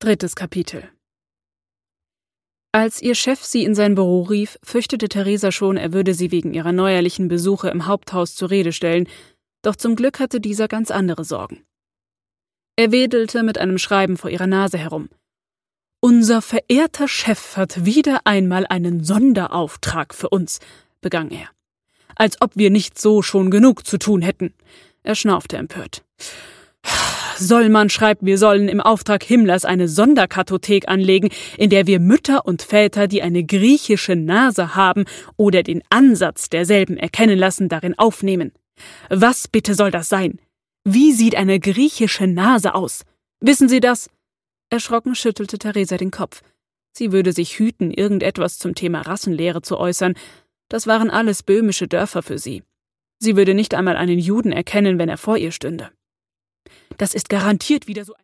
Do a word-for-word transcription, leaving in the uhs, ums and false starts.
Drittes Kapitel. Als ihr Chef sie in sein Büro rief, fürchtete Theresa schon, er würde sie wegen ihrer neuerlichen Besuche im Haupthaus zur Rede stellen, doch zum Glück hatte dieser ganz andere Sorgen. Er wedelte mit einem Schreiben vor ihrer Nase herum. »Unser verehrter Chef hat wieder einmal einen Sonderauftrag für uns«, begann er. »Als ob wir nicht so schon genug zu tun hätten.« Er schnaufte empört. »Sollmann schreibt, wir sollen im Auftrag Himmlers eine Sonderkartothek anlegen, in der wir Mütter und Väter, die eine griechische Nase haben oder den Ansatz derselben erkennen lassen, darin aufnehmen. Was bitte soll das sein? Wie sieht eine griechische Nase aus? Wissen Sie das?« Erschrocken schüttelte Theresa den Kopf. Sie würde sich hüten, irgendetwas zum Thema Rassenlehre zu äußern. Das waren alles böhmische Dörfer für sie. Sie würde nicht einmal einen Juden erkennen, wenn er vor ihr stünde. »Das ist garantiert wieder so ein